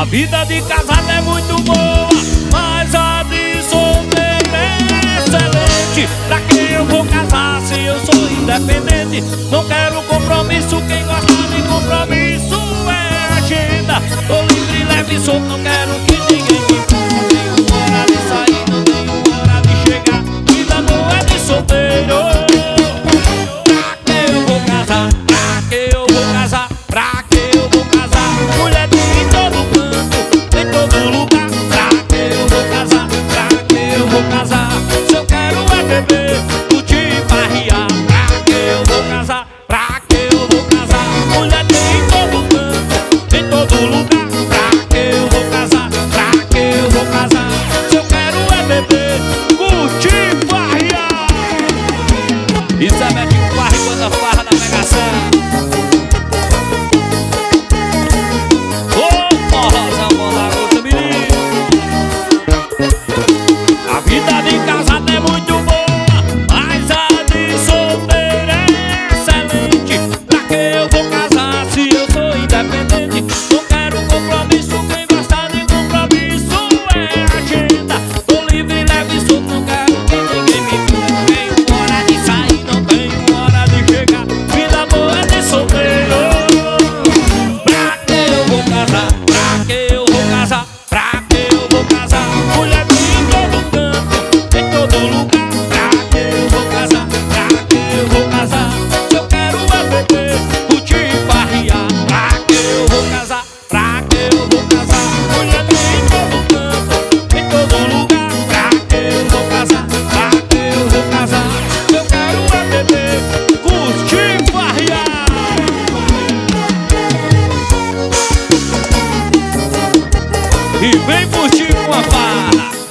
A vida de casado é muito boa, mas a de solteiro é excelente. Pra que eu vou casar se eu sou independente? Não quero compromisso, quem gosta de compromisso é agenda. Tô livre, leve e solto, não quero que ninguém me puxe. Não tenho hora de sair, não tenho hora de chegar. Vida boa é de solteiro. Pra que eu vou casar? Pra que eu vou casar? Pra que eu vou casar? Mulher em todo canto, em todo lugar. Pra que eu vou casar? Pra que eu vou casar? Se eu quero é beber, curtir e farrear. Pra que eu vou casar? Pra que eu vou casar? Mulher em todo canto, em todo lugar. Pra que eu vou casar? Pra que eu vou casar? Se eu quero é beber, curtir e farrear. Isso é Betinho Farra e Banda Farra da Mega Sena. A vida de casado é muito boa, mas a de solteiro é excelente. Pra que eu vou casar se eu sou independente? Não quero compromisso, quem gosta de compromisso é agenda. Tô livre, leve e solto, não quero que ninguém me puxe. Não tenho hora de sair, não tenho hora de chegar. Vida boa é de solteiro. Pra que eu vou casar? Pra que eu vou casar? Pra que eu vou casar? Mulher em todo canto, em todo lugar. Pra que eu vou casar? Pra que eu vou casar? Se eu quero é beber, curtir e farrear. Pra que eu vou casar? Pra que eu vou casar? Mulher em todo canto, em todo lugar. Pra que eu vou casar? Pra que eu vou casar? Se eu quero é beber, curtir e farrear. E vem curtir com a farra.